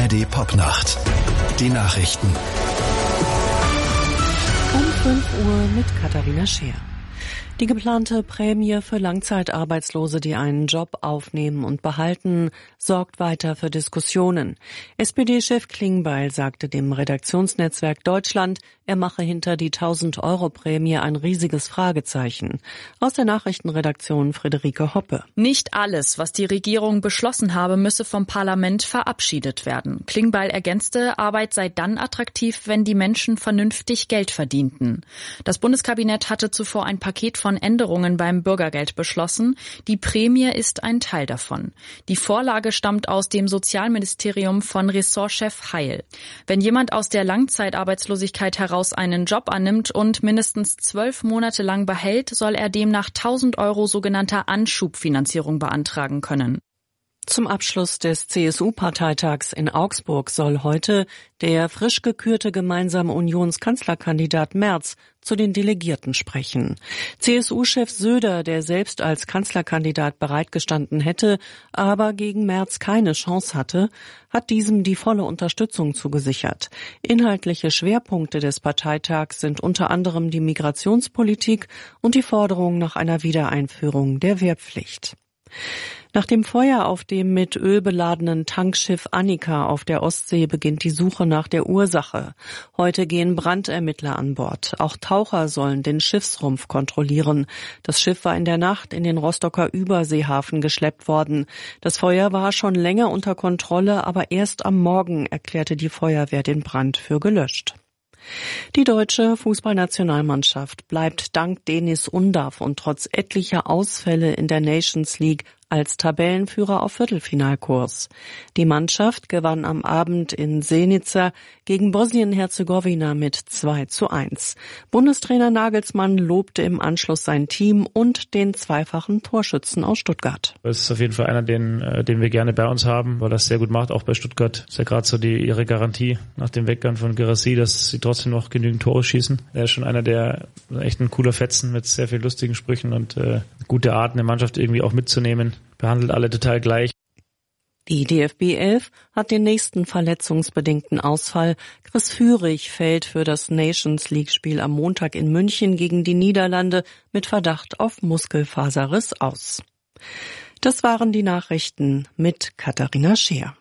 ARD Popnacht. Die Nachrichten. Um 5 Uhr mit Katharina Scheer. Die geplante Prämie für Langzeitarbeitslose, die einen Job aufnehmen und behalten, sorgt weiter für Diskussionen. SPD-Chef Klingbeil sagte dem Redaktionsnetzwerk Deutschland, er mache hinter die 1.000-Euro-Prämie ein riesiges Fragezeichen. Aus der Nachrichtenredaktion Friederike Hoppe. Nicht alles, was die Regierung beschlossen habe, müsse vom Parlament verabschiedet werden. Klingbeil ergänzte, Arbeit sei dann attraktiv, wenn die Menschen vernünftig Geld verdienten. Das Bundeskabinett hatte zuvor ein Paket von Änderungen beim Bürgergeld beschlossen. Die Prämie ist ein Teil davon. Die Vorlage stammt aus dem Sozialministerium von Ressortchef Heil. Wenn jemand aus der Langzeitarbeitslosigkeit heraus einen Job annimmt und mindestens 12 Monate lang behält, soll er demnach 1.000 Euro sogenannter Anschubfinanzierung beantragen können. Zum Abschluss des CSU-Parteitags in Augsburg soll heute der frisch gekürte gemeinsame Unionskanzlerkandidat Merz zu den Delegierten sprechen. CSU-Chef Söder, der selbst als Kanzlerkandidat bereitgestanden hätte, aber gegen Merz keine Chance hatte, hat diesem die volle Unterstützung zugesichert. Inhaltliche Schwerpunkte des Parteitags sind unter anderem die Migrationspolitik und die Forderung nach einer Wiedereinführung der Wehrpflicht. Nach dem Feuer auf dem mit Öl beladenen Tankschiff Annika auf der Ostsee beginnt die Suche nach der Ursache. Heute gehen Brandermittler an Bord. Auch Taucher sollen den Schiffsrumpf kontrollieren. Das Schiff war in der Nacht in den Rostocker Überseehafen geschleppt worden. Das Feuer war schon länger unter Kontrolle, aber erst am Morgen erklärte die Feuerwehr den Brand für gelöscht. Die deutsche Fußballnationalmannschaft bleibt dank Deniz Undav und trotz etlicher Ausfälle in der Nations League als Tabellenführer auf Viertelfinalkurs. Die Mannschaft gewann am Abend in Zenica gegen Bosnien-Herzegowina mit 2:1. Bundestrainer Nagelsmann lobte im Anschluss sein Team und den zweifachen Torschützen aus Stuttgart. Das ist auf jeden Fall einer, den wir gerne bei uns haben, weil das sehr gut macht, auch bei Stuttgart. Ist ja gerade so ihre Garantie nach dem Weggang von Guirassy, dass sie trotzdem noch genügend Tore schießen. Er ist schon einer, der echt ein cooler Fetzen mit sehr viel lustigen Sprüchen und gute Art, eine Mannschaft irgendwie auch mitzunehmen. Behandelt alle total gleich. Die DFB 11 hat den nächsten verletzungsbedingten Ausfall. Chris Führig fällt für das Nations League-Spiel am Montag in München gegen die Niederlande mit Verdacht auf Muskelfaserriss aus. Das waren die Nachrichten mit Katharina Scheer.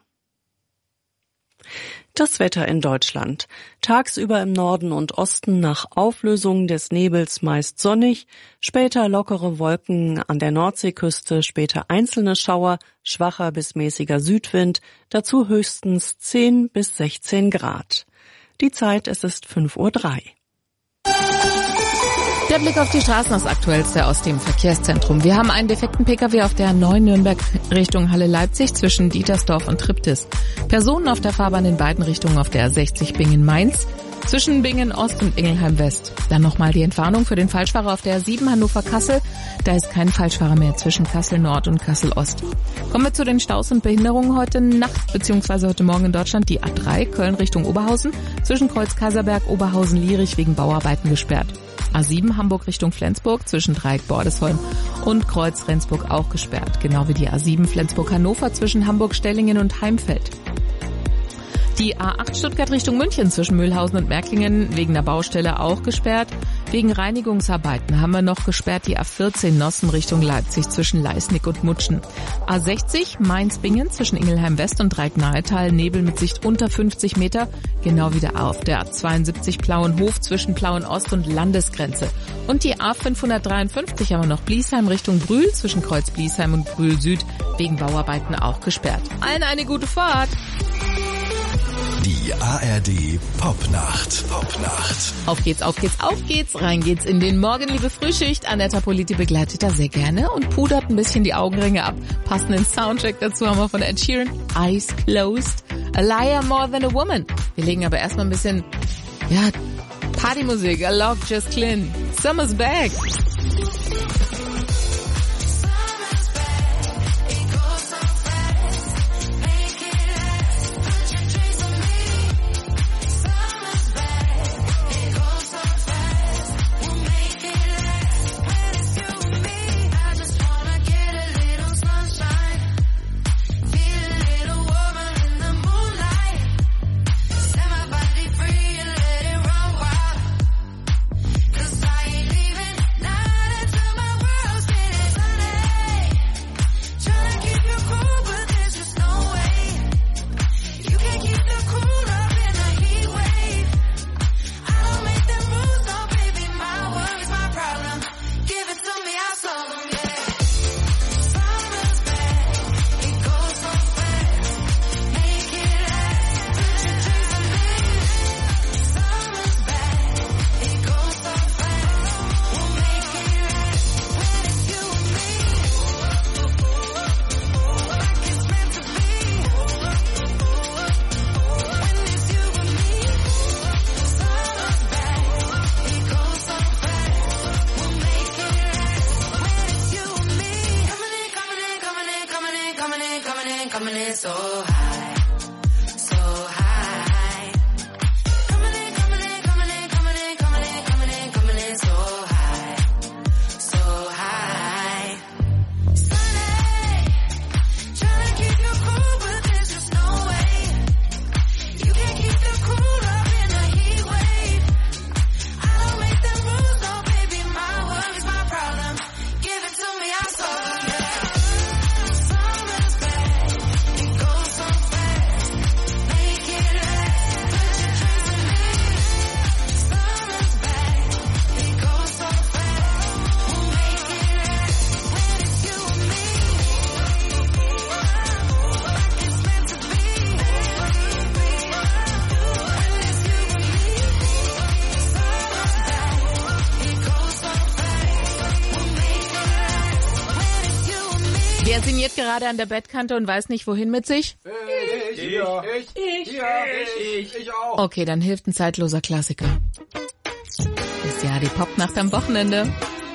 Das Wetter in Deutschland. Tagsüber im Norden und Osten nach Auflösung des Nebels meist sonnig, später lockere Wolken an der Nordseeküste, später einzelne Schauer, schwacher bis mäßiger Südwind, dazu höchstens 10 bis 16 Grad. Die Zeit, es ist 5:03 Uhr. Der Blick auf die Straßen, das Aktuellste aus dem Verkehrszentrum. Wir haben einen defekten Pkw auf der 9 Nürnberg Richtung Halle-Leipzig zwischen Dietersdorf und Triptis. Personen auf der Fahrbahn in beiden Richtungen auf der 60 Bingen-Mainz zwischen Bingen-Ost und Ingelheim-West. Dann nochmal die Entwarnung für den Falschfahrer auf der 7 Hannover-Kassel. Da ist kein Falschfahrer mehr zwischen Kassel-Nord und Kassel-Ost. Kommen wir zu den Staus und Behinderungen heute Nacht bzw. heute Morgen in Deutschland. Die A3 Köln Richtung Oberhausen zwischen Kreuz-Kaiserberg, Oberhausen-Lierich wegen Bauarbeiten gesperrt. A7 Hamburg Richtung Flensburg zwischen Dreieck-Bordesholm und Kreuz-Rendsburg auch gesperrt. Genau wie die A7 Flensburg-Hannover zwischen Hamburg-Stellingen und Heimfeld. Die A8 Stuttgart Richtung München zwischen Mühlhausen und Märklingen wegen der Baustelle auch gesperrt. Wegen Reinigungsarbeiten haben wir noch gesperrt die A14 Nossen Richtung Leipzig zwischen Leisnig und Mutschen. A60 Mainz-Bingen zwischen Ingelheim-West und Dreieck-Nahetal, Nebel mit Sicht unter 50 Meter, genau wieder auf der A72 Plauenhof zwischen Plauen-Ost und Landesgrenze. Und die A553 haben wir noch Bliesheim Richtung Brühl zwischen Kreuz-Bliesheim und Brühl-Süd wegen Bauarbeiten auch gesperrt. Allen eine gute Fahrt! Die ARD Popnacht. Auf geht's, auf geht's, auf geht's. Rein geht's in den Morgen, liebe Frühschicht. Annetta Politi begleitet da sehr gerne und pudert ein bisschen die Augenringe ab. Passenden Soundtrack dazu haben wir von Ed Sheeran. Eyes Closed. A Liar More Than a Woman. Wir legen aber erstmal ein bisschen, Partymusik. Alok Just Clean. Summer's Back. gerade an der Bettkante und weiß nicht, wohin mit sich? Ich auch. Okay, dann hilft ein zeitloser Klassiker. Ist ja die Popnacht am Wochenende.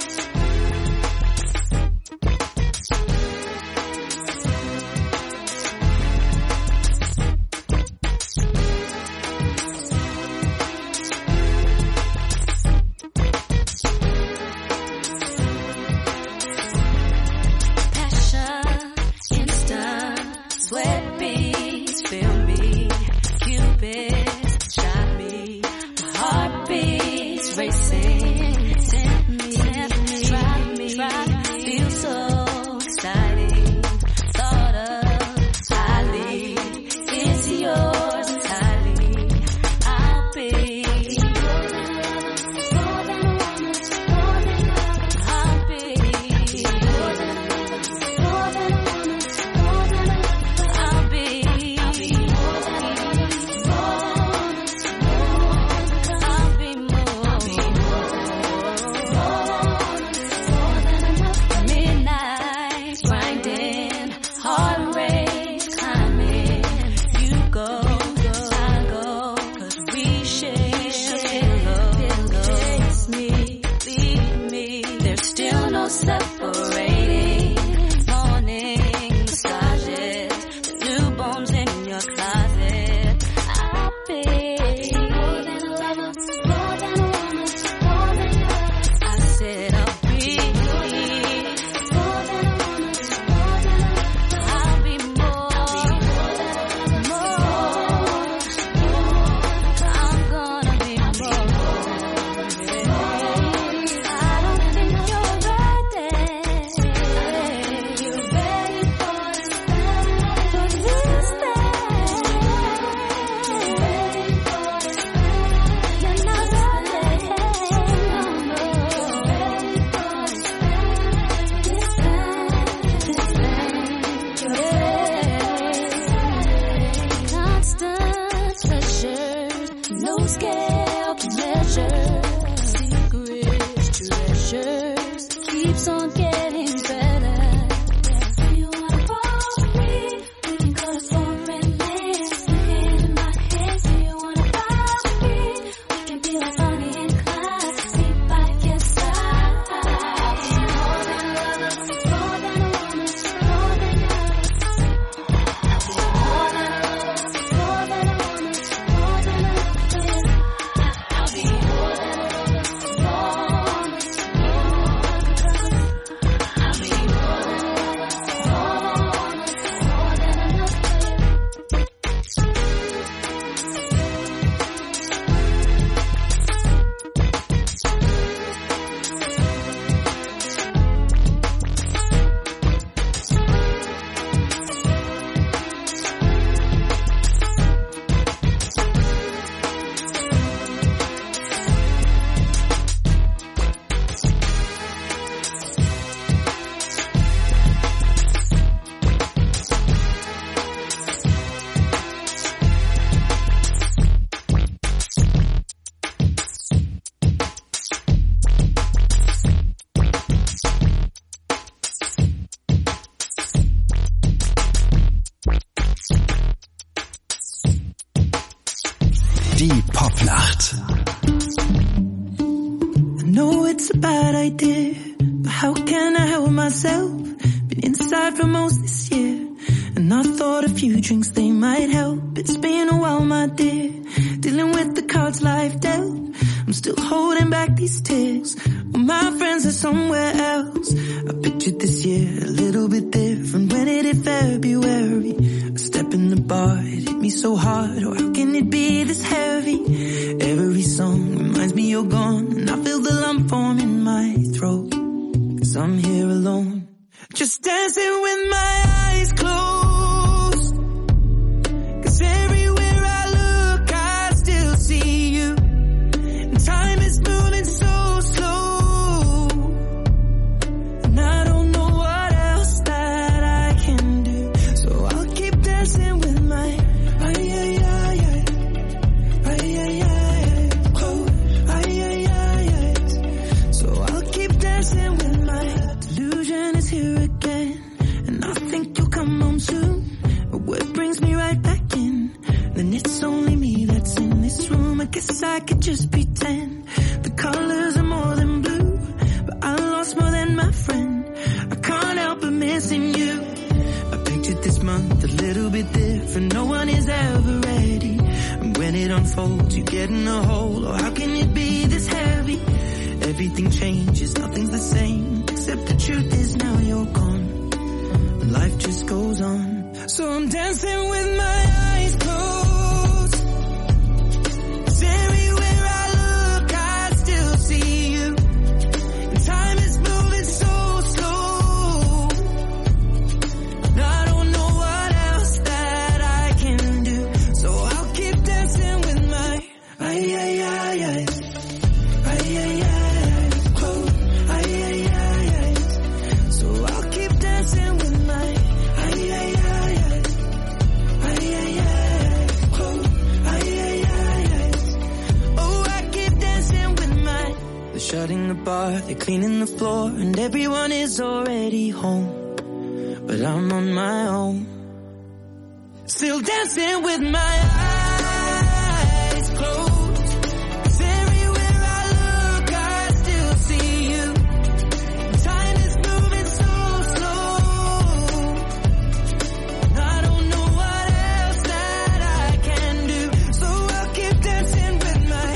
Die Popnacht. I know it's a bad idea, but how can I help myself? Been inside for most this year, and I thought a few drinks they might help. It's been a while, my dear, dealing with the cards life dealt. I'm still holding back these tears, well, my friends are somewhere else. I pictured this year a little bit different. When it hit February, a step in the bar, it hit me so hard. Oh, how can it be this heavy? Every song reminds me you're gone, and I feel the lump form in my throat, 'cause I'm here alone, just dancing with my eyes closed. 'Cause everywhere I look, I still see you. And time is moving so slow, and I don't know what else that I can do. So I'll keep dancing with my So I'll keep dancing with my delusion is here again, and I think then it's only me that's in this room. I guess I could just pretend the colors are more than blue, but I lost more than my friend. I can't help but missing you. I pictured this month a little bit different. No one is ever ready, and when it unfolds you get in a hole. Oh, how can it be this heavy? Everything changes, nothing's the same, except the truth is now you're gone, and life just goes on. So I'm dancing with my eyes closed, 'cause everywhere I look I still see you, and time is moving so slow, and I don't know what else that I can do. So I'll keep dancing with my eyes closed, so I'll keep dancing with my shutting the bar, they're cleaning the floor, and everyone is already home, but I'm on my own, still dancing with my eyes closed, 'cause everywhere I look I still see you, time is moving so slow, and I don't know what else that I can do, so I'll keep dancing with my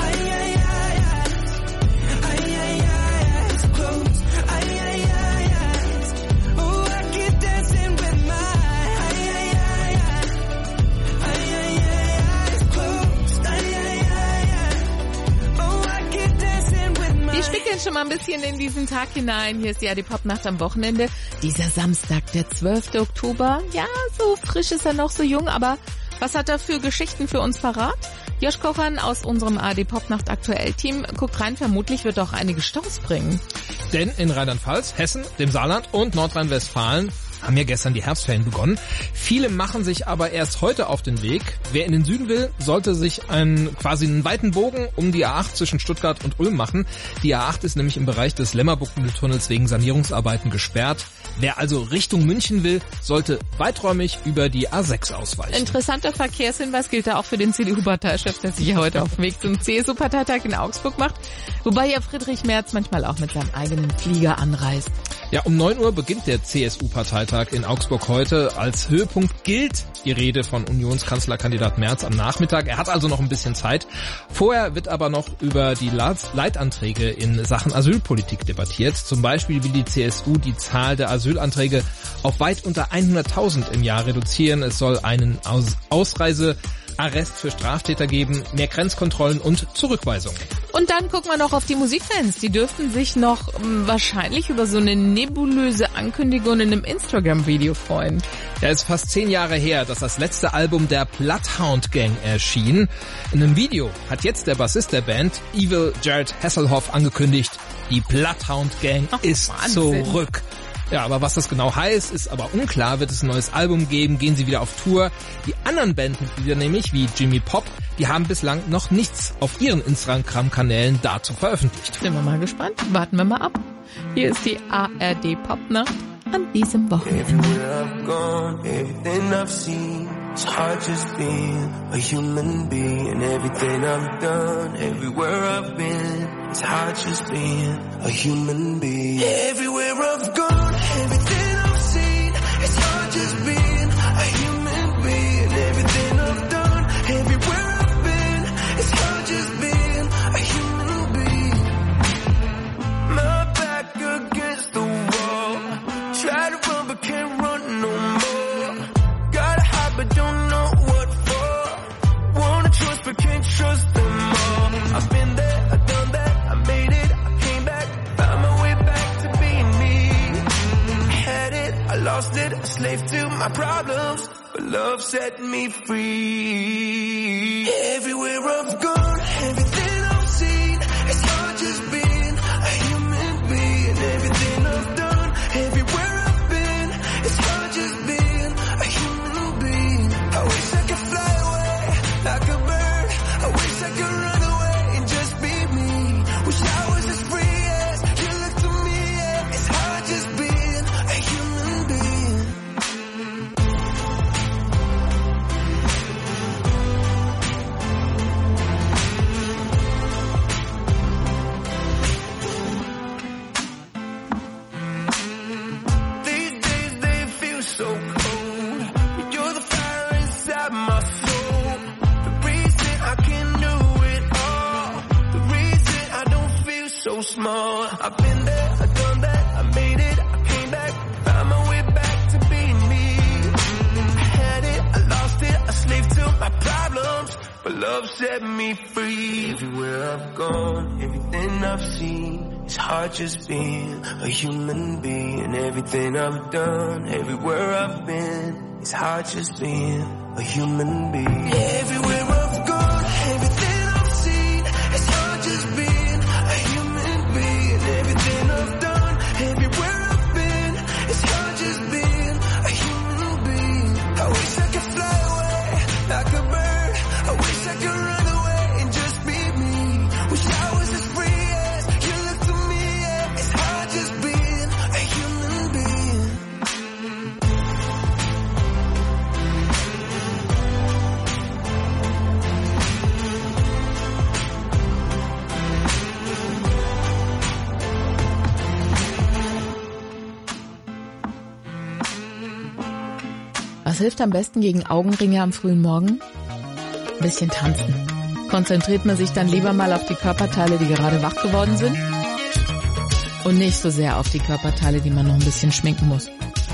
schon mal ein bisschen in diesen Tag hinein. Hier ist die AD Popnacht am Wochenende. Dieser Samstag, der 12. Oktober. Ja, so frisch ist er noch, so jung, aber was hat er für Geschichten für uns parat? Josh Kochan aus unserem AD Popnacht Aktuell-Team guckt rein, vermutlich wird auch einige Staus bringen. Denn in Rheinland-Pfalz, Hessen, dem Saarland und Nordrhein-Westfalen haben ja gestern die Herbstferien begonnen. Viele machen sich aber erst heute auf den Weg. Wer in den Süden will, sollte sich quasi einen weiten Bogen um die A8 zwischen Stuttgart und Ulm machen. Die A8 ist nämlich im Bereich des Lemmerbuchtunnels wegen Sanierungsarbeiten gesperrt. Wer also Richtung München will, sollte weiträumig über die A6 ausweichen. Interessanter Verkehrshinweis gilt da auch für den CDU-Parteichef, der sich ja heute auf den Weg zum CSU-Parteitag in Augsburg macht. Wobei ja Friedrich Merz manchmal auch mit seinem eigenen Flieger anreist. Ja, um 9 Uhr beginnt der CSU-Parteitag in Augsburg heute. Als Höhepunkt gilt die Rede von Unionskanzlerkandidat Merz am Nachmittag. Er hat also noch ein bisschen Zeit. Vorher wird aber noch über die Leitanträge in Sachen Asylpolitik debattiert. Zum Beispiel will die CSU die Zahl der Asylanträge auf weit unter 100.000 im Jahr reduzieren. Es soll einen Ausreisearrest für Straftäter geben, mehr Grenzkontrollen und Zurückweisungen. Und dann gucken wir noch auf die Musikfans. Die dürften sich noch wahrscheinlich über so eine nebulöse Ankündigung in einem Instagram-Video freuen. Ja, es ist fast 10 Jahre her, dass das letzte Album der Bloodhound Gang erschien. In einem Video hat jetzt der Bassist der Band, Evil Jared Hasselhoff, angekündigt, die Bloodhound Gang ist Wahnsinn. Zurück. Ja, aber was das genau heißt, ist aber unklar. Wird es ein neues Album geben? Gehen sie wieder auf Tour? Die anderen Bandmitglieder nämlich, wie Jimmy Pop, die haben bislang noch nichts auf ihren Instagram-Kanälen dazu veröffentlicht. Sind wir mal gespannt? Warten wir mal ab. Hier ist die ARD Popnacht an diesem Wochenende. Everywhere I've gone, everything I've seen, it's hard just being a human being. Everything I've done, everywhere I've been, it's hard just being a human being. Everywhere I've gone, everything I've seen, it's hard just being a human being. Everything I've done, everywhere I've been, it's hard just being a human being. My back against the wall, try to run but can't run no more. Gotta hide but don't know what for. Wanna trust but can't trust them all. I've been there, I've done that, I made it, I came back, found my way back to being me. I had it, I lost it, a slave to my problems, but love set me free. Everywhere I've gone, everything I've seen, it's hard just being a human being. Everything I've done, everywhere I've been, it's hard just being a human being. I wish I could fly away like a bird. I wish I could run away and just be me. Wish I was as free as you look to me. Yeah. It's hard just being a human being. small. I've been there, I've done that, I made it, I came back, found my way back to being me. I had it, I lost it, I slaved to my problems, but love set me free. Everywhere I've gone, everything I've seen, it's hard just being a human being. Everything I've done, everywhere I've been, it's hard just being a human being. Yeah, everywhere I've gone, everything I've seen, it's hard just being a human being. Everything I've done, everywhere I've been, it's hard just being a human being. I wish I could fly away like a bird. I wish I could run away and just be me. Wish I was as free as you look to me. Yeah, it's hard just being a human being. Was hilft am besten gegen Augenringe am frühen Morgen? Ein bisschen tanzen. Konzentriert man sich dann lieber mal auf die Körperteile, die gerade wach geworden sind? Und nicht so sehr auf die Körperteile, die man noch ein bisschen schminken muss.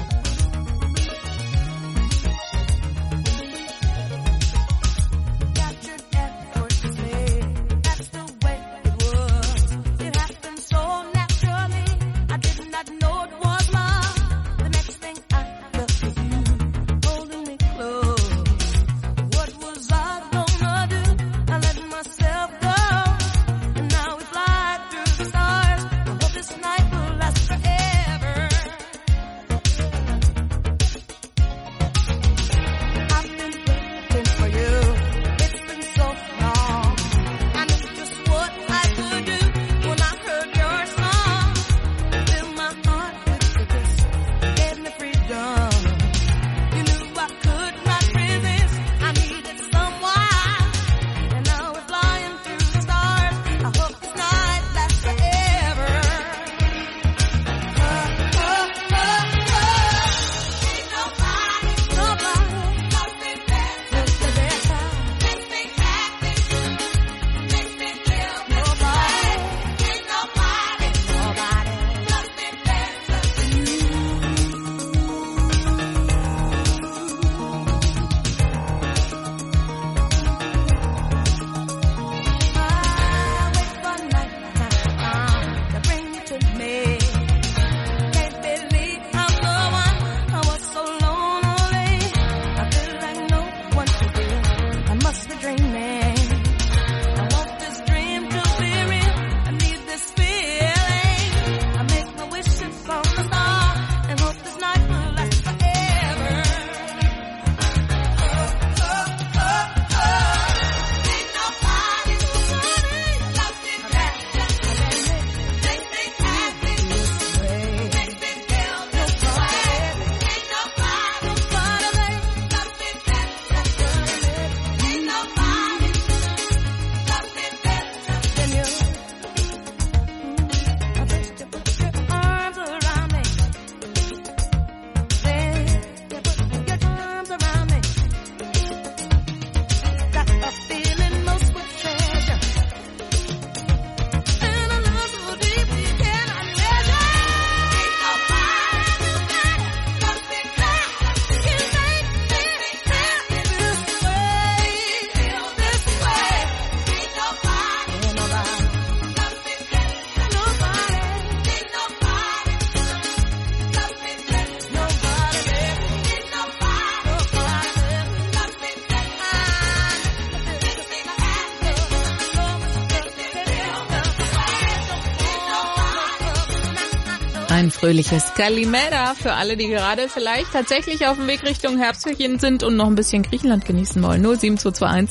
Ein fröhliches Kalimera für alle, die gerade vielleicht tatsächlich auf dem Weg Richtung Herbstferien sind und noch ein bisschen Griechenland genießen wollen. 07221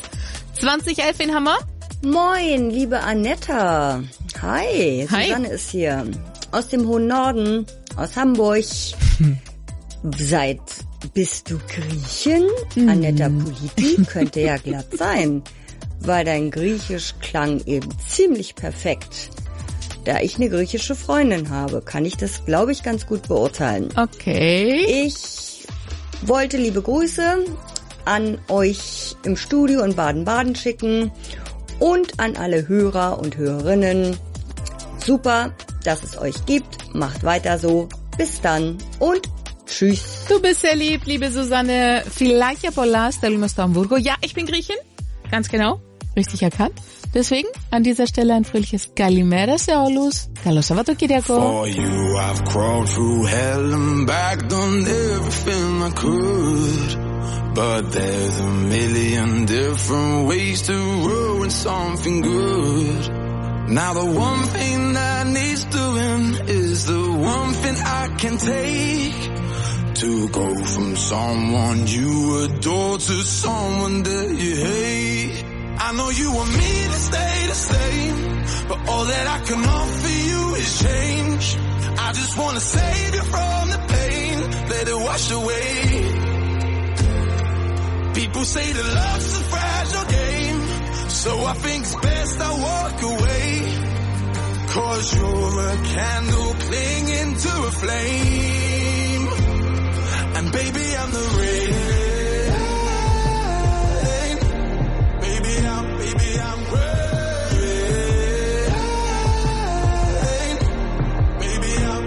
2011, wen haben wir? Moin, liebe Anetta. Hi, Susanne ist hier. Aus dem hohen Norden, aus Hamburg. Bist du Griechin? Anetta Politi könnte ja glatt sein, weil dein Griechisch klang eben ziemlich perfekt. Da ich eine griechische Freundin habe, kann ich das, glaube ich, ganz gut beurteilen. Okay. Ich wollte liebe Grüße an euch im Studio in Baden-Baden schicken und an alle Hörer und Hörerinnen super, dass es euch gibt. Macht weiter so. Bis dann und tschüss. Du bist sehr lieb, liebe Susanne. Φιλάκια πολλά στέλνουμε στο Hamburgo. Ja, ich bin Griechin. Ganz genau. Richtig erkannt. Deswegen an dieser Stelle ein fröhliches Kalimera σε όλους. Καλό Σαββατοκύριακο. For you I've crawled through hell and back, done everything I could. But there's a million different ways to ruin something good. Now the one thing that needs doing is the one thing I can take. To go from someone you adore to someone that you hate. I know you want me to stay the same, but all that I can offer you is change. I just wanna save you from the pain, let it wash away. People say that love's a fragile game, so I think it's best I walk away. 'Cause you're a candle clinging to a flame, and baby I'm the rain. Baby I'm rain. Baby I'm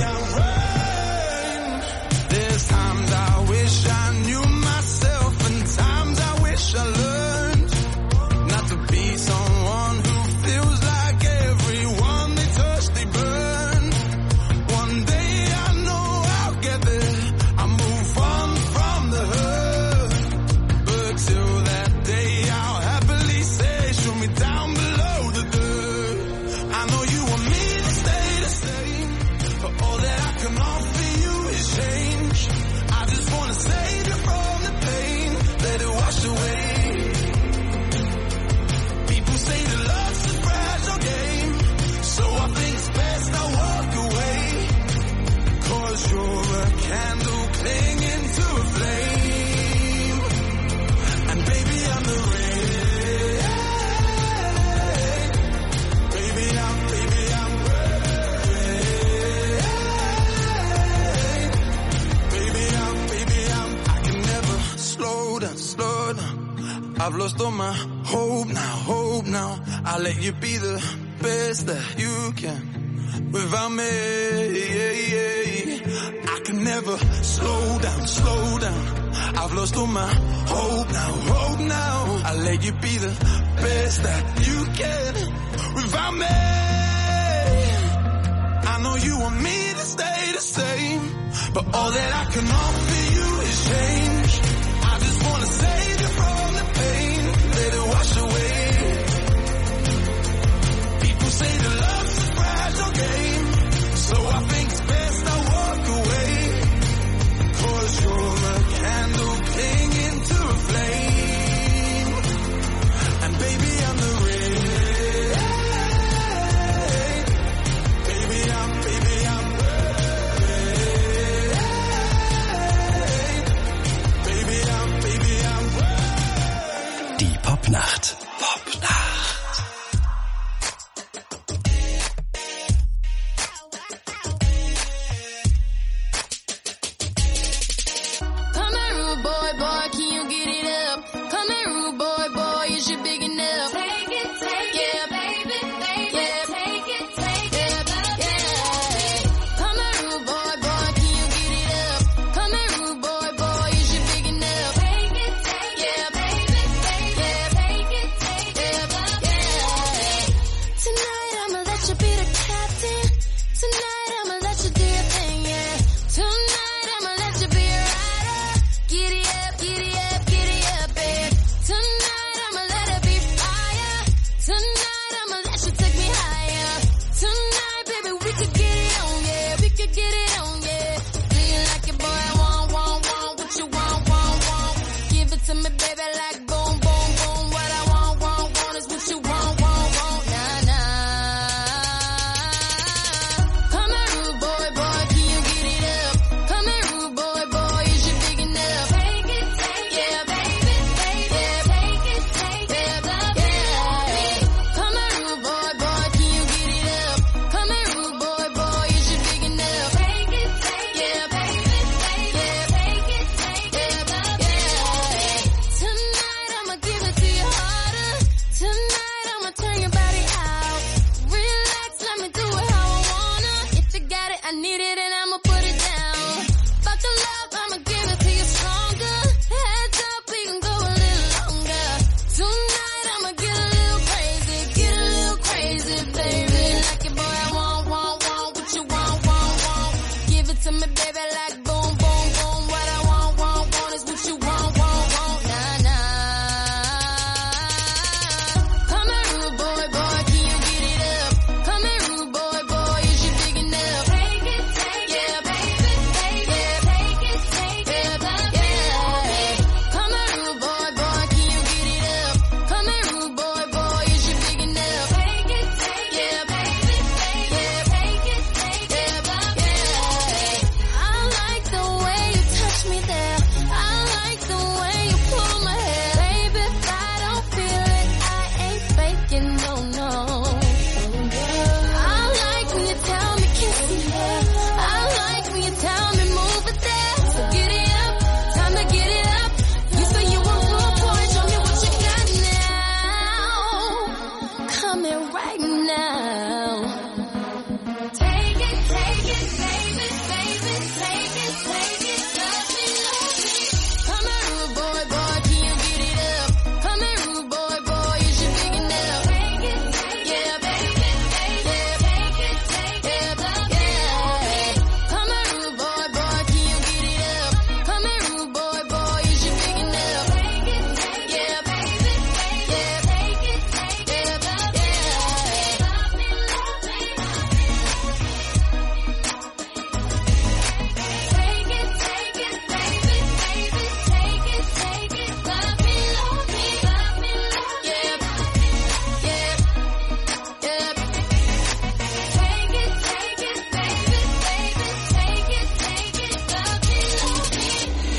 rain. There's times I wish I knew myself, and times I wish I learned not to be someone who feels like everyone they touch they burn. One day I know I'll get there. I move on from the hurt, but till that day I'll happily say, show me down below the dirt. I know you want me to stay the same, but all that I can offer you is change. I just wanna save you from the pain, let it wash away. People say that love's a fragile game, so I think it's best I walk away. 'Cause you're a candle clinging to a flame, and baby I'm the rain. Baby I'm rain. Baby I'm I can never slow down. I've lost all my hope now. I'll let you be the best that you can without me. I can never slow down. I've lost all my hope now. I'll let you be the best that you can without me. I know you want me to stay the same, but all that I can offer you is change. I just wanna save you from the pain, let it wash away. People say that love's a fragile game, so I think it's best I walk away. 'Cause you're a candle clinging to a flame, and baby I'm the rain. Baby I'm rain. Baby I'm rain. Die Popnacht. Come here, rude boy, can you get it up? Come here, rude boy, is you big enough? Take it, yeah, baby, yeah, take it, yeah. Come here, rude boy, can you get it up? Come here, rude boy, is you big enough? Take it, yeah, baby, yeah, take it, yeah.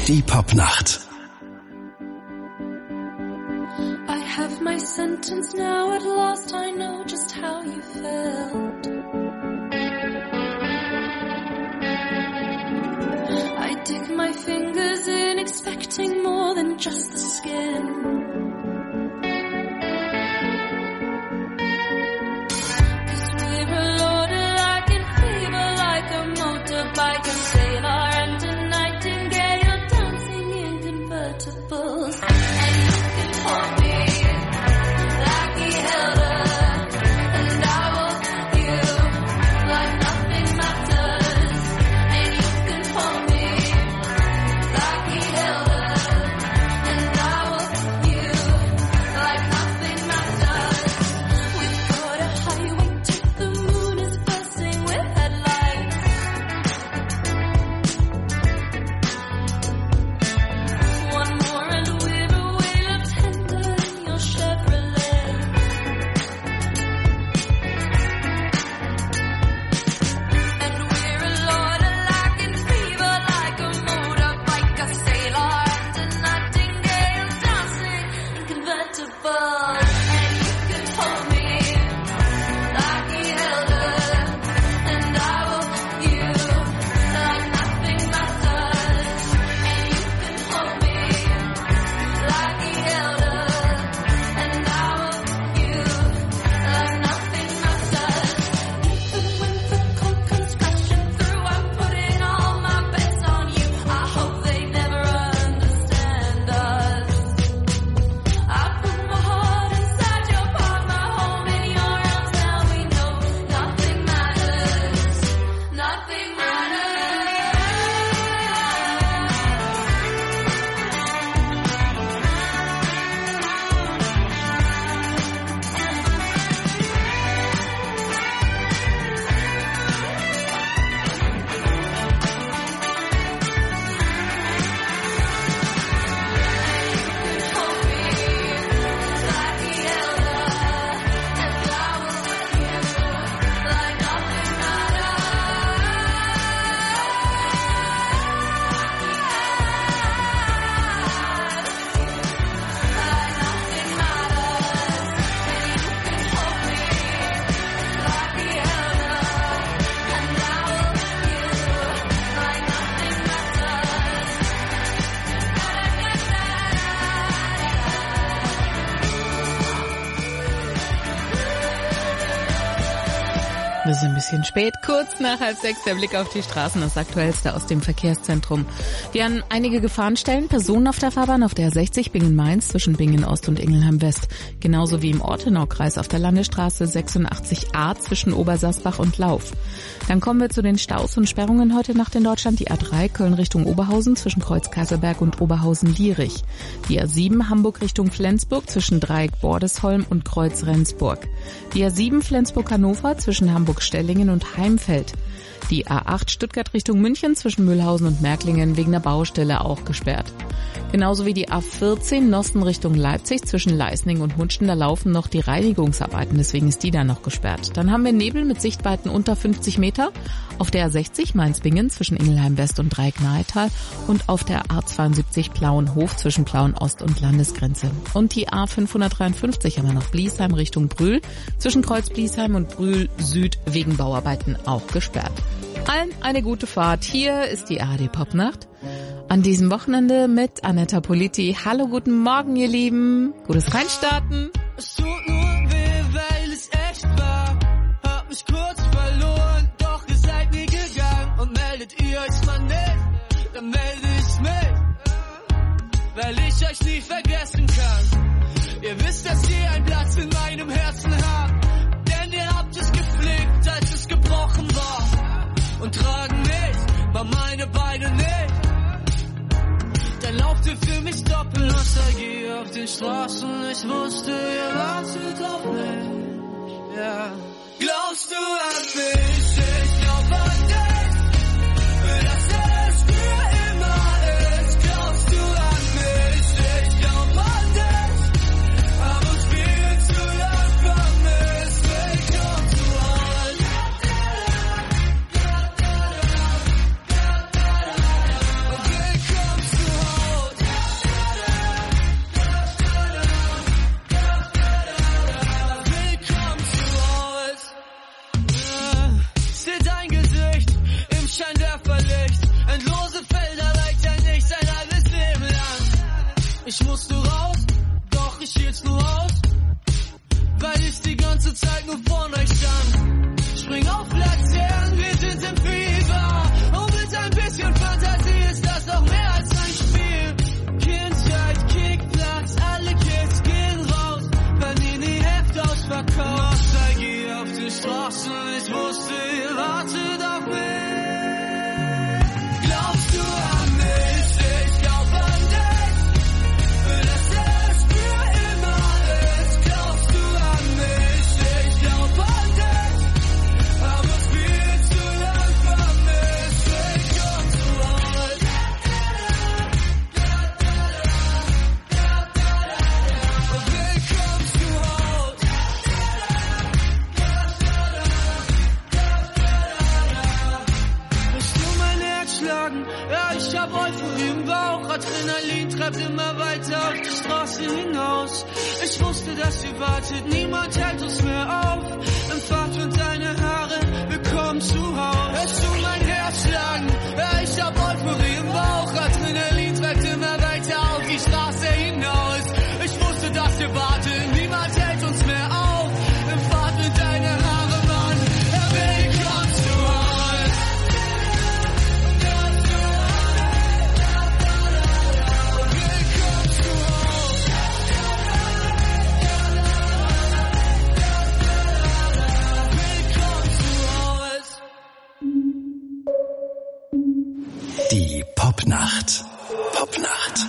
Die Popnacht. I have my sentence now, at last I know just how you felt. I dig my fingers in, expecting more than just the skin. Like a sailor and a nightingale, you're dancing in convertibles, and you can hold me like he held her, and I will hold you like nothing matters, and you can hold me like he held her, and I will hold you like nothing matters. We've got a highway to the moon is bursting with headlights. One more and we're away, left tender in your Chevrolet. And we're a lot alike in fever, like a motorbike, a sailor and a nightingale, dancing in convertibles. And you can hold me like he held her, and I will hold you like nothing matters. And you can hold me like he held her, and I will hold you like nothing matters. Even when the cold comes crashing through, I'm putting all my bets on you. I hope they never understand us. I put my heart inside your palm, my home in your arms. Now we know nothing matters. Nothing matters. Das ist ein bisschen spät, kurz nach 5:30 der Blick auf die Straßen, das Aktuellste aus dem Verkehrszentrum. Wir haben einige Gefahrenstellen, Personen auf der Fahrbahn auf der 60 Bingen-Mainz zwischen Bingen-Ost und Ingelheim-West. Genauso wie im Ortenaukreis auf der Landesstraße 86a zwischen Obersasbach und Lauf. Dann kommen wir zu den Staus und Sperrungen heute Nacht in Deutschland. Die A3 Köln Richtung Oberhausen zwischen Kreuz Kaiserberg und Oberhausen-Lierich. Die A7 Hamburg Richtung Flensburg zwischen Dreieck Bordesholm und Kreuz Rendsburg. Die A7 Flensburg-Hannover zwischen Hamburg-Stellingen und Heimfeld. Die A8 Stuttgart Richtung München zwischen Mühlhausen und Märklingen wegen der Baustelle auch gesperrt. Genauso wie die A14 Nossen Richtung Leipzig zwischen Leisning und Munsten, da laufen noch die Reinigungsarbeiten, deswegen ist die da noch gesperrt. Dann haben wir Nebel mit Sichtweiten unter 50 Meter auf der A60 Mainz-Bingen zwischen Ingelheim-West und Dreieck-Nahetal und auf der A72 Plauenhof zwischen Plauen-Ost und Landesgrenze. Und die A553 haben wir noch Bliesheim Richtung Brühl zwischen Kreuz Bliesheim und Brühl Süd wegen Bauarbeiten auch gesperrt. Allen eine gute Fahrt. Hier ist die ARD Popnacht. An diesem Wochenende mit Anetta Politi. Hallo, guten Morgen, ihr Lieben. Gutes Reinstarten. Es tut nur weh, weil es echt war. Hab mich kurz verloren, doch ihr seid nie gegangen. Und meldet ihr euch mal nicht, dann melde ich mich. Weil ich euch nie vergessen kann. Ihr wisst, dass ihr einen Platz in meinem Herzen habt. Denn ihr habt es gepflegt, als es gebrochen war. Und tragen mich, war meine Beine nicht. Dann lauft ihr für mich Doppelnostalgie auf den Straßen. Ich wusste, ihr wartet auf mich. Ja. Glaubst du an mich? Ich glaub an dich. Dass es für immer ist. Glaubst du an mich? Ich glaub an dich. Hab uns viel zu lang vermisst. Willkommen zu Hause. Willkommen zu Hause. raus, weil ich die ganze Zeit nur von euch stand. Spring auf Laternen, wir sind im Fieber. Und mit ein bisschen Fantasie ist das doch mehr als ein Spiel. Kindheit, Kickplatz, alle Kids gehen raus, Panini Heft ausverkauft. Zeig ihr auf die Straßen, ich wusste, ihr wartet auf mich. Glaubst du an mich? Ich glaub an dich. Das ist für immer ist. Glaubst du an mich? Ich glaub an dich. Aber viel zu lang vermisst. Ich komm zu Hause. Willkommen zu Hause. Hörst du mein Herz schlagen? Ja, ich hab Euphorie im Bauch. Adrenalin treibt immer weiter auf die Straße hinaus. Ich wusste, dass ihr wartet, niemand hält uns mehr auf. Im Fahrtwind deine Haare, willkommen zu Hause. Hörst du mein Herz schlagen? Ja, ich hab Euphorie im Bauch. Adrenalin treibt immer weiter auf die Straße hinaus. Ich wusste, dass ihr wartet, niemand hält uns mehr auf. Im Fahrtwind deine Haare, Mann, ja, willkommen zu Hause. Willkommen zu Hause. Willkommen zu Hause. Die Popnacht. Popnacht.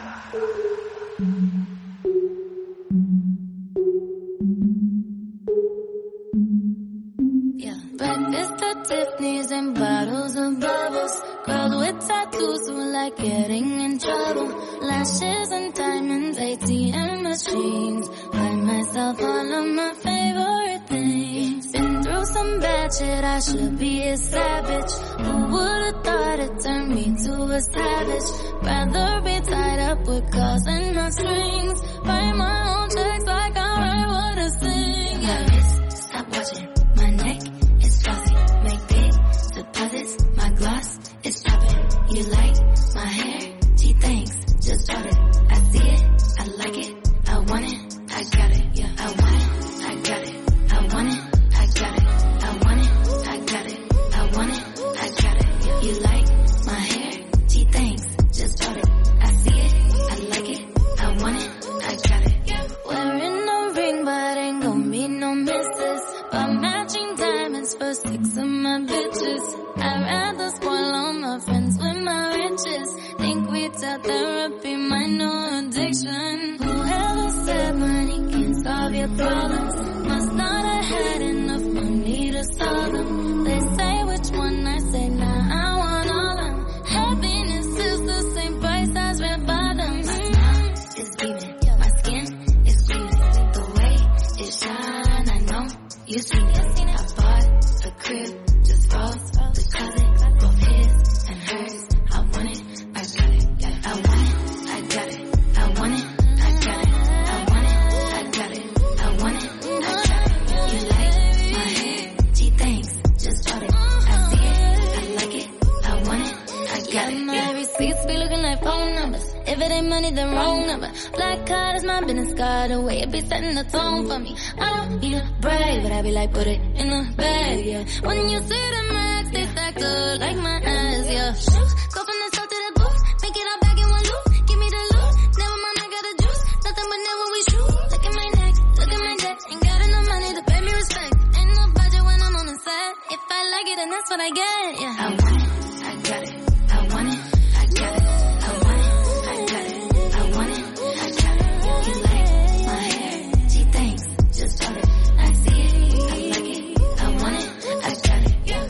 Yeah. Breakfast at Tiffany's and bottles of bubbles. Girls with tattoos who like getting in trouble. Lashes and diamonds, ATM machines. Buy myself all of my favorite things. Been through some bad shit, I should be a savage. Who would've thought it turned me to a savage? Rather be tied up with calls and not strings. Write my own checks like I write what I sing. My wrist, stop watching. My neck is flossy. Make big deposits. My gloss is popping. You like my hair? Gee, thanks. Just bought it. I see it. I like it. I want it. I got it. Yeah, I want it. I got it. I want it. I got it. I want it. I got it. I want it. I got it. Yeah. You like my hair? Gee, thanks. Just bought it. I see it. I like it. I want it. I got it. Yeah. Wearing a ring, but ain't gon' be no misses. But matching diamonds for 6 of my bitches. I'd rather spoil all my friends with my riches. Think we tell therapy, my no addiction. Whoever said money can solve your problems must not have had enough money to solve them. They say which one, I say nah, I want all them. Happiness is the same price as red bottoms. My smile is beaming, my skin is gleaming. The way it shine, I know you've seen it. I bought a crib, just froze the closet, both his and hers. I want it, I got it. Yeah, I want it, I got it. I want it, I got it. I want it, I got it. I want it, I got it. You like my hair? Gee, thanks. Just bought it. I see it, I like it. I want it, I got it. My receipts be looking like phone numbers. If it ain't money, then wrong number. Black card is my business card. The way it be setting the tone for me. I don't need a brag, but I be like, put it in the bag, yeah. When you see the max, they stacked up like my ass, yeah. Go from the south to the booth, make it all back in one loop. Give me the loot, never mind, I got the juice. Nothing but never we shoot. Look at my neck, look at my deck. Ain't got enough money to pay me respect. Ain't no budget when I'm on the set. If I like it, then that's what I get, yeah. I want it, I got it. I want it, I got it. I want it, I got it. I want it, I got it. You like my hair? Gee, thanks. Just bought it. I see it, I like it. I want it, I got it. Yeah.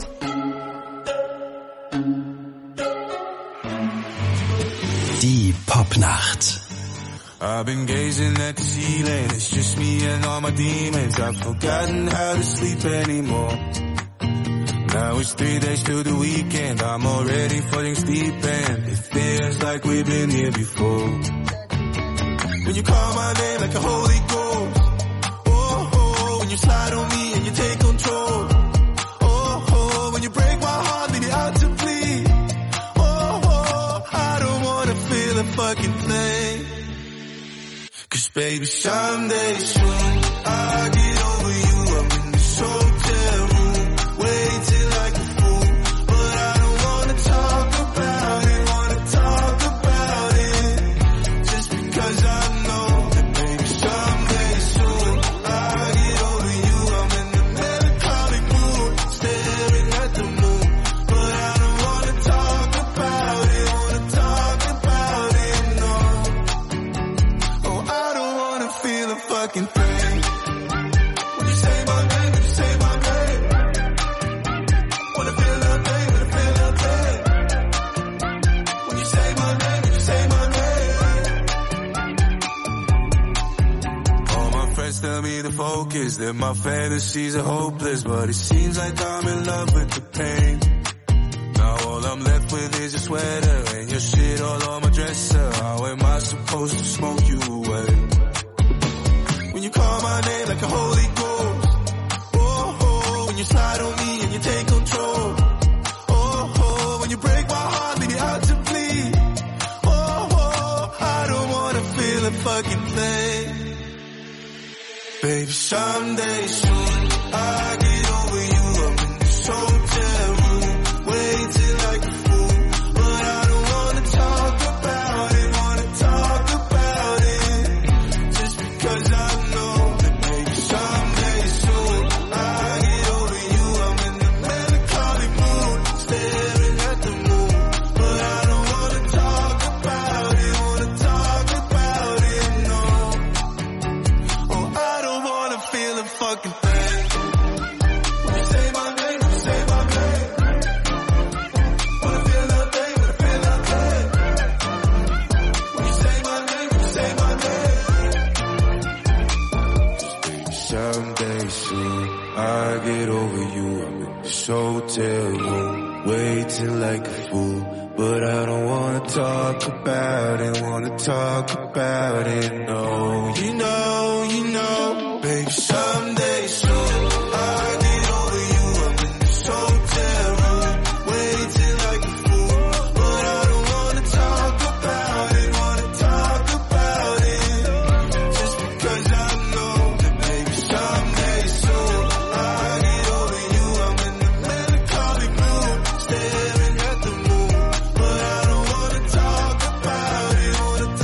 Die Popnacht. I've been gazing at the ceiling, it's just me and all my demons. I've forgotten how to sleep anymore. Now it's 3 days till the weekend, I'm already falling deep and it feels like we've been here before. When you call my name like a Holy Ghost, oh, oh, when you slide on me and you take control, oh, oh, when you break my heart, leave me out to bleed, oh, oh, I don't wanna feel a fucking thing. 'Cause baby, Baby, someday soon I'll get over you. I'm in this hotel room, waiting like a fool, but I don't wanna talk about it, just because I know that baby, someday soon I'll get over you. I'm in the melancholic mood, staring at the moon, but I don't wanna talk about it, no. Oh, I don't wanna feel a fucking thing. When you say my name, when you say my name, wanna feel nothing, wanna feel nothing. When you say my name, when you say my name. All my friends tell me to focus, that my fantasies are hopeless, but it seems like I'm in love with the pain. Now all I'm left with is your sweater and your shit all on my dresser. How am I supposed to smoke you away? When you call my name like a holy ghost, oh, oh, when you slide on me and you take control, oh, oh, when you break my heart, leave me out to bleed, oh, oh, I don't wanna feel a fucking thing. Baby, someday soon I'll get over you. I'm in this hotel room, waiting like a fool, but I don't wanna talk about it, just because I know that maybe someday soon I'll get over you. I'm in the melancholic mood, staring at the moon, but I don't wanna talk about it, no. Oh, I don't wanna feel a fucking thing. When you say my name, when you say my name, wanna feel nothing, wanna feel nothing. When you say my name, when you say my name. Someday soon I'll get over you. I'm in this hotel room, waiting like a fool, but I don't wanna talk about it, no. You know, baby, someday soon I'll get over you. I'm in this hotel room, waiting like a fool, but I don't wanna talk about it, just because I know that baby, someday soon I'll get over you. I'm in the melancholic mood, staring at the moon, but I don't wanna talk about it,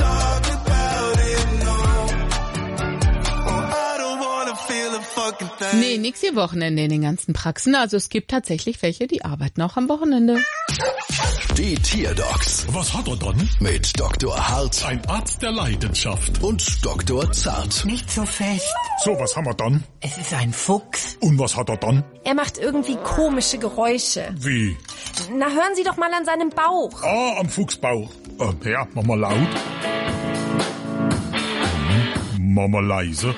no. Oh, I don't wanna feel a fucking thing. Nee, nix hier Wochenende in den ganzen Praxen. Also es gibt tatsächlich welche, die arbeiten auch am Wochenende. Die Tierdocs Was hat er dann? mit Dr. Hart Ein Arzt der Leidenschaft. und Dr. Zart. Nicht so fest. So, was haben wir dann? Es ist ein Fuchs. Und was hat er dann? Er macht irgendwie komische Geräusche. Wie? Na, hören Sie doch mal an seinem Bauch. Ah, am Fuchsbauch. Ja, mach mal laut. Mach mal leise.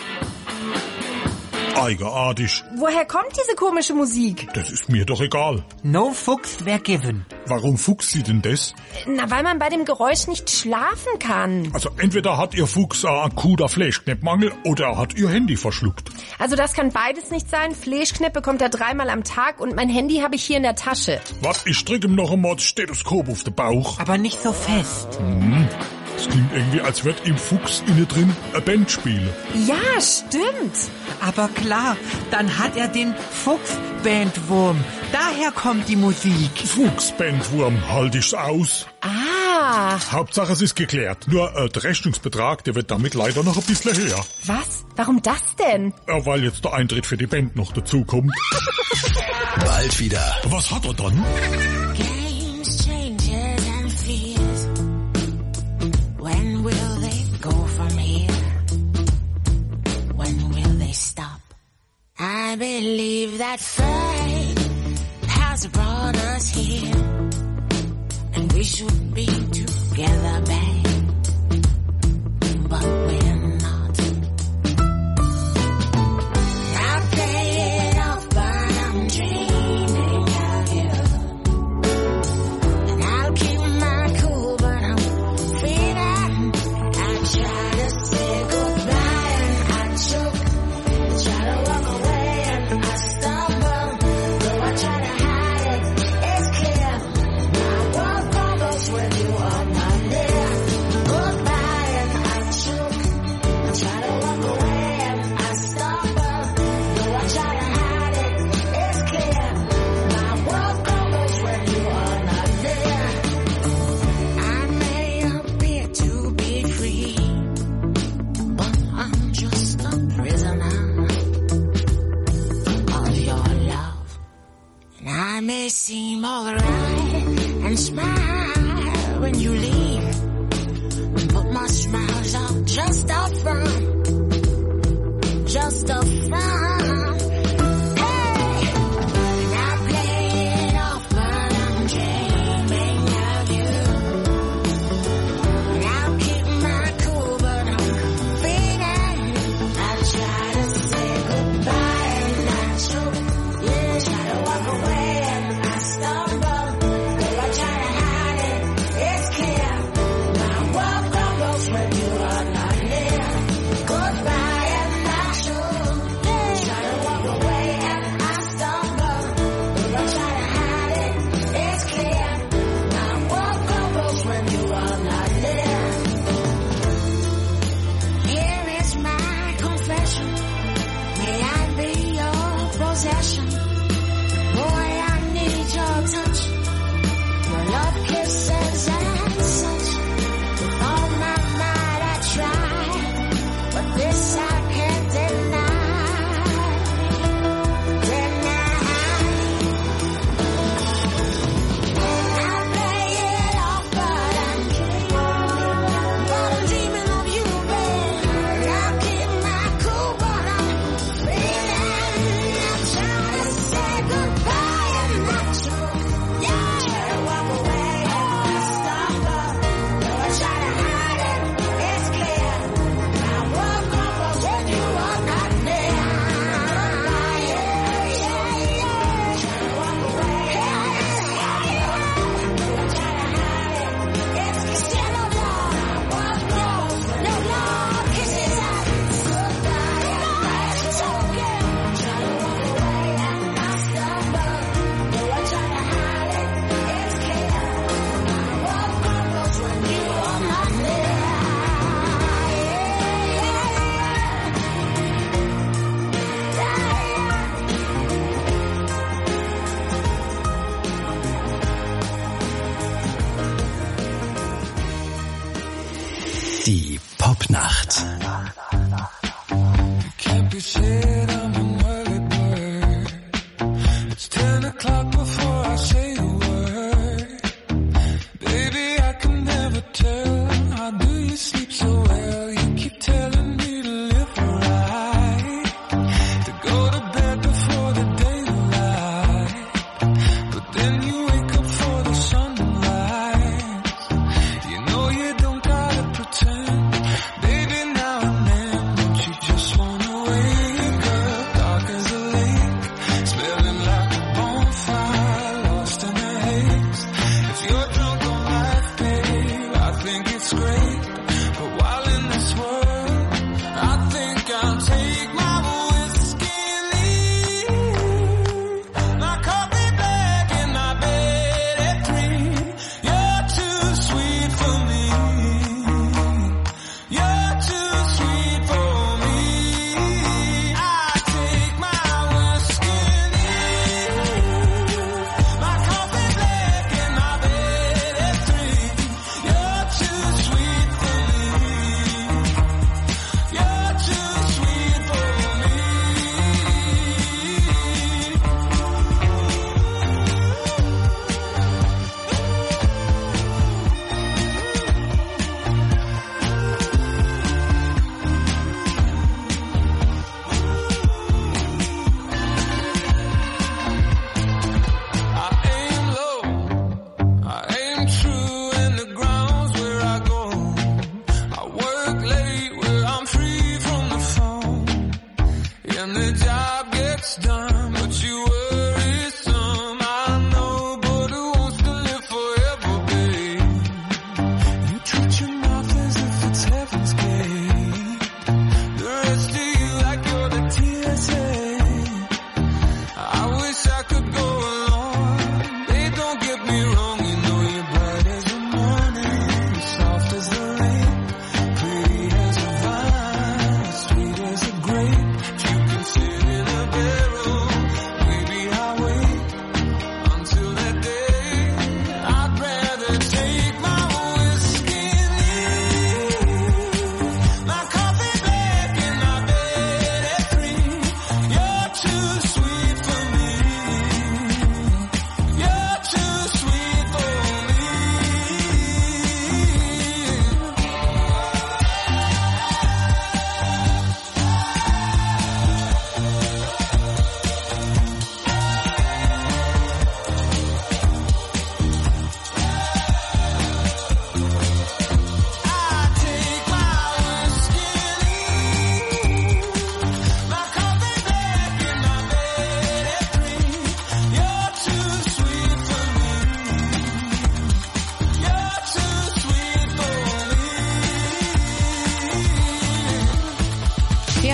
Eigenartig. Woher kommt diese komische Musik? Das ist mir doch egal. No Fuchs wär given. Warum fuchst sie denn das? Na, weil man bei dem Geräusch nicht schlafen kann. Also entweder hat ihr Fuchs einen akuter Fleischkneppmangel oder er hat ihr Handy verschluckt. Also das kann beides nicht sein. Fleischknepp bekommt er 3-mal am Tag und mein Handy habe ich hier in der Tasche. Was? Ich stricke ihm noch einmal das Stethoskop auf den Bauch. Aber nicht so fest. Es klingt irgendwie, als wird im Fuchs innen drin eine Band spielen. Ja, stimmt. Aber klar, dann hat er den Fuchsbandwurm. Daher kommt die Musik. Fuchsbandwurm, halt ich's aus. Ah. Hauptsache es ist geklärt. Nur der Rechnungsbetrag, der wird damit leider noch ein bisschen höher. Was? Warum das denn? Ja, weil jetzt der Eintritt für die Band noch dazukommt. Bald wieder. Was hat er dann? Games, changes and fears. When will they go from here? When will they stop? I believe that fate has brought us here, and we should be together, babe, but we're not. I play it off, but I'm dreaming of you, and I'll keep my cool, but I'm feeling. I try to say goodbye and I choke, I try to walk away and I stumble, though I try to hide it, it's clear. My world crumbles when you are not there. seem alright and smile when you leave. But my smile's out just up front, just up front. Die Popnacht.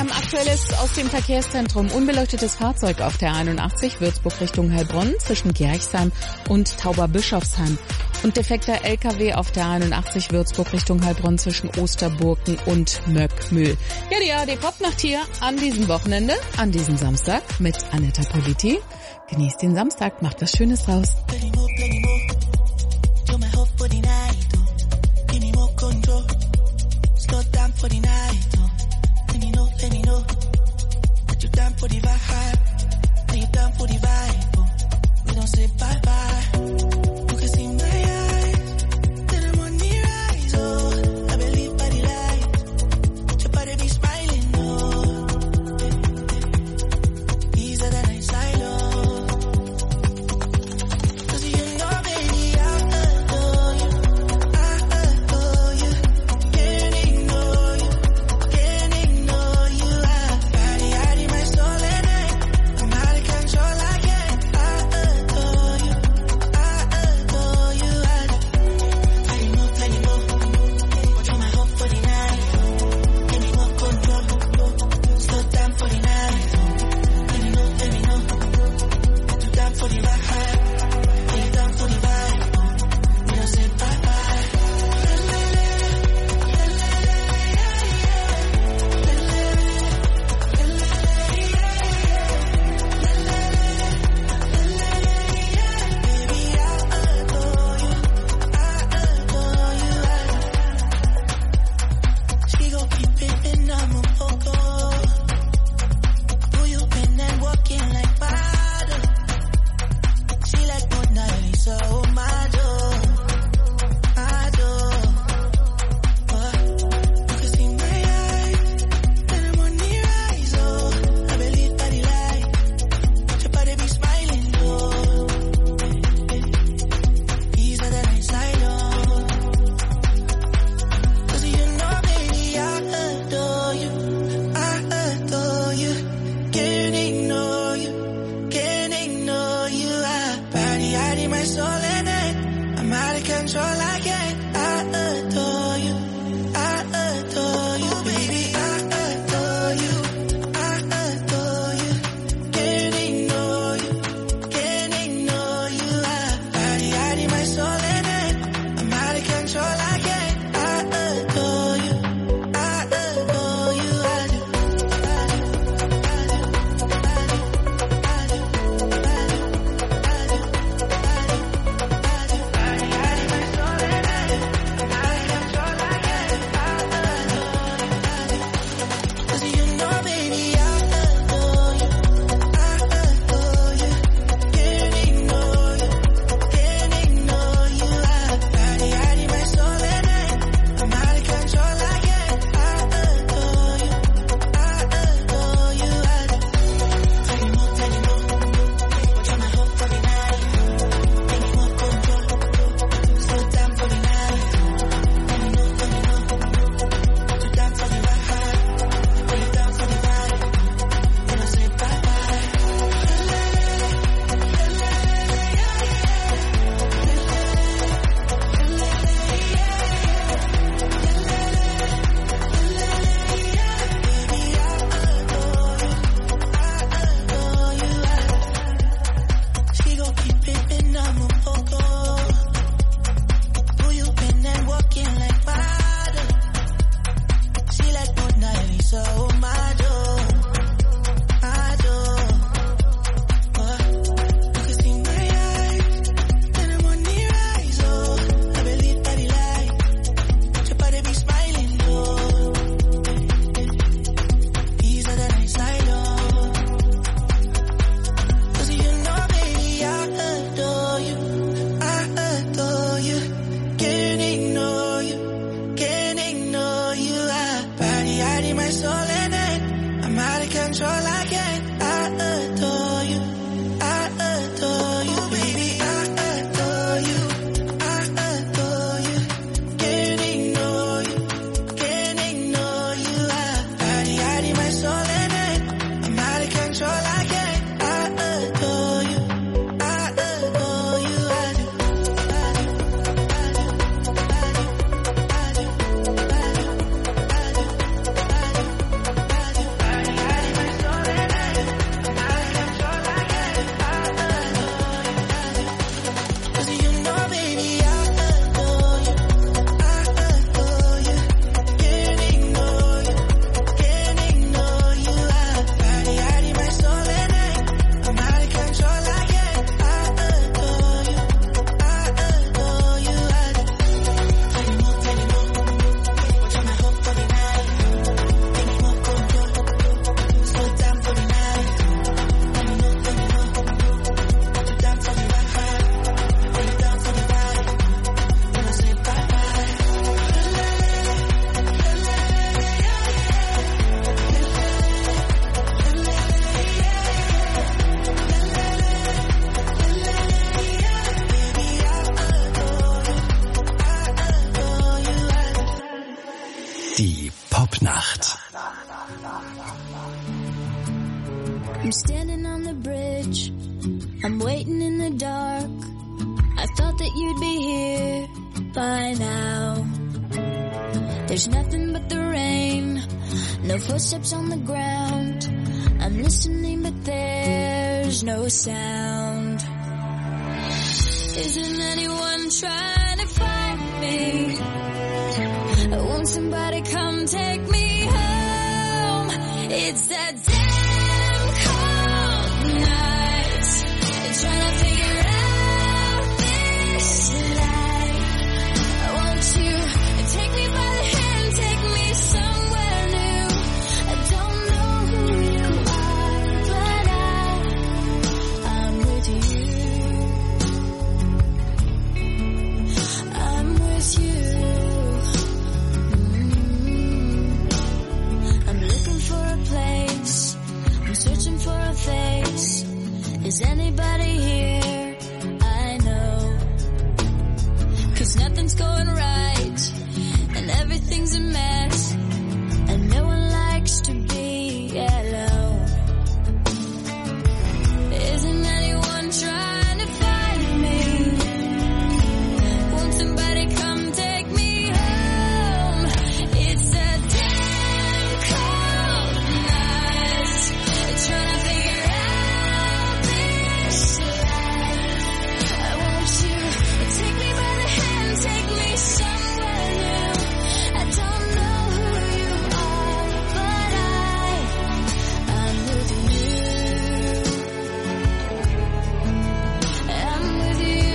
Aktuelles aus dem Verkehrszentrum. Unbeleuchtetes Fahrzeug auf der 81 Würzburg Richtung Heilbronn zwischen Gerchsheim und Tauberbischofsheim. Und defekter LKW auf der 81 Würzburg Richtung Heilbronn zwischen Osterburken und Möckmühl. Ja, die ARD Popnacht hier an diesem Wochenende, an diesem Samstag mit Annetta Politi. Genießt den Samstag, macht was Schönes draus. I'm standing on the bridge, I'm waiting in the dark. I thought that you'd be here by now. There's nothing but the rain, no footsteps on the ground. I'm listening but there's no sound. Isn't anyone trying to find me? Won't somebody come take me home? It's that damn cold night, trying to figure out this life. Won't you take me by the hand, take me somewhere new? I don't know who you are, but I'm with you. I'm with you. I'm looking for a place, I'm searching for a face. Is anybody here? I know. 'Cause nothing's going right, and everything's a mess, and no one likes to be alone. Isn't anyone trying to find me? Won't somebody come take me home? It's a damn cold night, trying to figure out this life. Won't you take me by the hand, take me somewhere new? I don't know who you are, but I'm with you. I'm with you.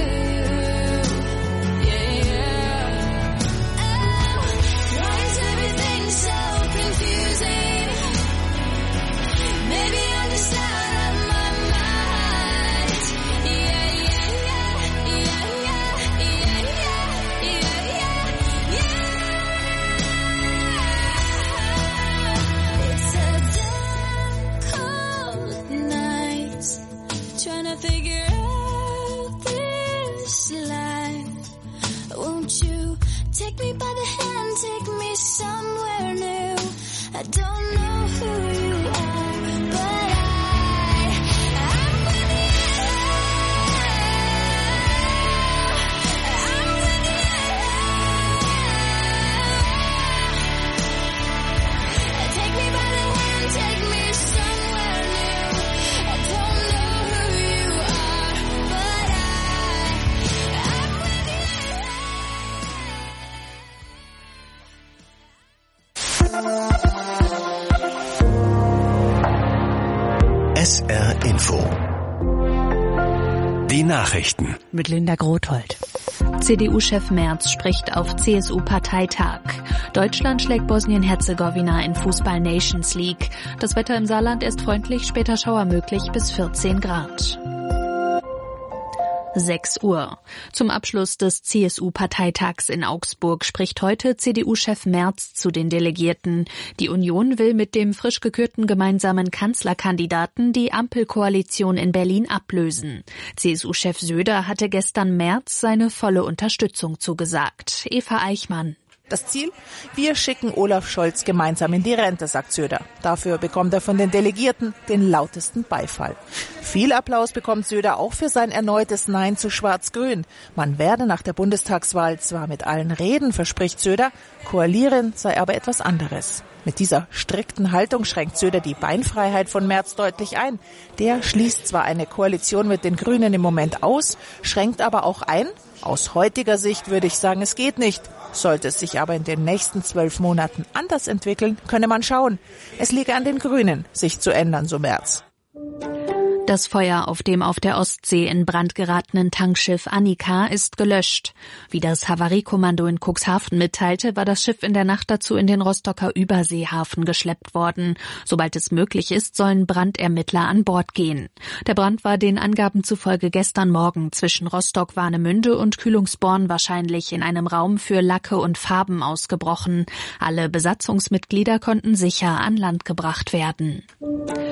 Yeah. Oh, why is everything so confusing? Maybe I'm just out of my mind. Yeah. It's a damn cold night, trying to figure out this life. Won't you take me by the hand, take me somewhere new? I don't know who you are, but I'm with you. I'm with you. Take me by the hand, take me somewhere new. I don't know who you are, but I'm with SR Info. Die Nachrichten. Mit Linda Grothold. CDU-Chef Merz spricht auf CSU-Parteitag. Deutschland schlägt Bosnien-Herzegowina in Fußball-Nations League. Das Wetter im Saarland ist freundlich, später Schauer möglich bis 14 Grad. 6 Uhr. Zum Abschluss des CSU-Parteitags in Augsburg spricht heute CDU-Chef Merz zu den Delegierten. Die Union will mit dem frisch gekürten gemeinsamen Kanzlerkandidaten die Ampelkoalition in Berlin ablösen. CSU-Chef Söder hatte gestern Merz seine volle Unterstützung zugesagt. Eva Eichmann. Das Ziel? Wir schicken Olaf Scholz gemeinsam in die Rente, sagt Söder. Dafür bekommt er von den Delegierten den lautesten Beifall. Viel Applaus bekommt Söder auch für sein erneutes Nein zu Schwarz-Grün. Man werde nach der Bundestagswahl zwar mit allen reden, verspricht Söder, koalieren sei aber etwas anderes. Mit dieser strikten Haltung schränkt Söder die Beinfreiheit von Merz deutlich ein. Der schließt zwar eine Koalition mit den Grünen im Moment aus, schränkt aber auch ein. Aus heutiger Sicht würde ich sagen, es geht nicht. Sollte es sich aber in den nächsten 12 Monaten anders entwickeln, könne man schauen. Es liege an den Grünen, sich zu ändern, so Merz. Das Feuer auf dem auf der Ostsee in Brand geratenen Tankschiff Annika ist gelöscht. Wie das Havariekommando in Cuxhaven mitteilte, war das Schiff in der Nacht dazu in den Rostocker Überseehafen geschleppt worden. Sobald es möglich ist, sollen Brandermittler an Bord gehen. Der Brand war den Angaben zufolge gestern Morgen zwischen Rostock-Warnemünde und Kühlungsborn wahrscheinlich in einem Raum für Lacke und Farben ausgebrochen. Alle Besatzungsmitglieder konnten sicher an Land gebracht werden.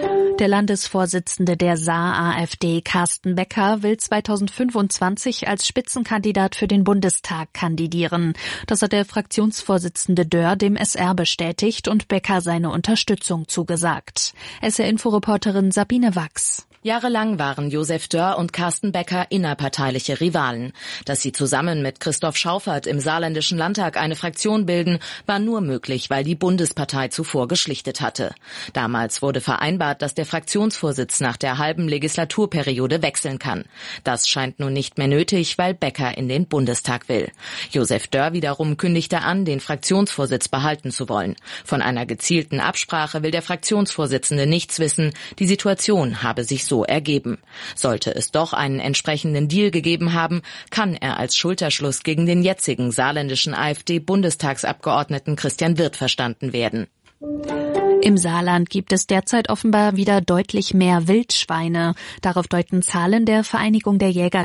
Der Landesvorsitzende der Saar-AfD, Carsten Becker, will 2025 als Spitzenkandidat für den Bundestag kandidieren. Das hat der Fraktionsvorsitzende Dörr dem SR bestätigt und Becker seine Unterstützung zugesagt. SR-Info-Reporterin Sabine Wachs. Jahrelang waren Josef Dörr und Carsten Becker innerparteiliche Rivalen. Dass sie zusammen mit Christoph Schauffert im Saarländischen Landtag eine Fraktion bilden, war nur möglich, weil die Bundespartei zuvor geschlichtet hatte. Damals wurde vereinbart, dass der Fraktionsvorsitz nach der halben Legislaturperiode wechseln kann. Das scheint nun nicht mehr nötig, weil Becker in den Bundestag will. Josef Dörr wiederum kündigte an, den Fraktionsvorsitz behalten zu wollen. Von einer gezielten Absprache will der Fraktionsvorsitzende nichts wissen. Die Situation habe sich so ergeben. Sollte es doch einen entsprechenden Deal gegeben haben, kann er als Schulterschluss gegen den jetzigen saarländischen AfD-Bundestagsabgeordneten Christian Wirth verstanden werden. Im Saarland gibt es derzeit offenbar wieder deutlich mehr Wildschweine. Darauf deuten Zahlen der Vereinigung der Jäger